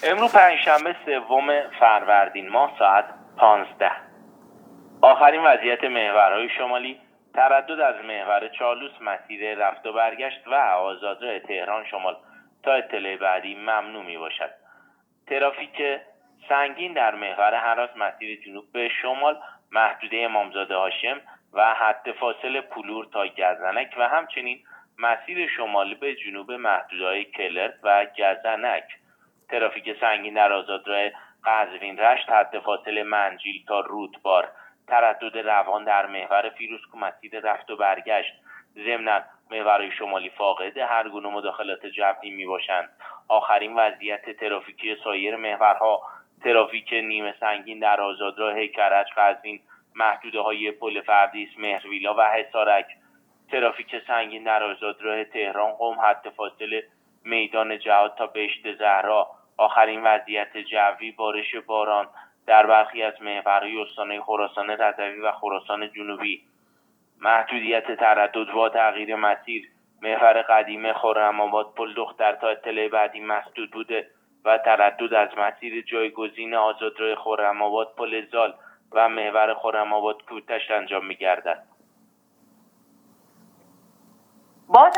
امروز پنجشنبه 3 فروردین ماه ساعت 15. آخرین وضعیت محورهای شمالی: تردد از محور چالوس مسیر رفت و برگشت و آزادراه تهران شمال تا اطلاع بعدی ممنوع می باشد. ترافیک سنگین در محور هراس مسیر جنوب به شمال محدوده امامزاده هاشم و حد فاصل پولور تا گزنک و همچنین مسیر شمالی به جنوب محدوده‌های کلرک و گزنک. ترافیک سنگین در آزادراه قزوین رشت حد فاصل منجیل تا رودبار. تردد روان در محور فیروزکوه مسیر رفت و برگشت. ضمناً محورهای شمالی فاقد هر گونه مداخلات جوی می باشند. آخرین وضعیت ترافیکی سایر محورها: ترافیک نیمه سنگین در آزادراه کرج قزوین محدوده های پل فردیس مهرویلا و حصارک. ترافیک سنگین در آزادراه تهران قم حد فاصل میدان جهاد تا بهشت زهرا. آخرین وضعیت جوی: بارش باران در برخی از محورهای استانهای خراسان رضوی و خراسان جنوبی. محدودیت تردد با تغییر مسیر: محور قدیم خرم‌آباد پل دختر تا اطلاع بعدی مسدود بوده و تردد از مسیر جایگزین آزادراه خرم‌آباد پل زال و محور خرم‌آباد کوتش انجام می‌گردد.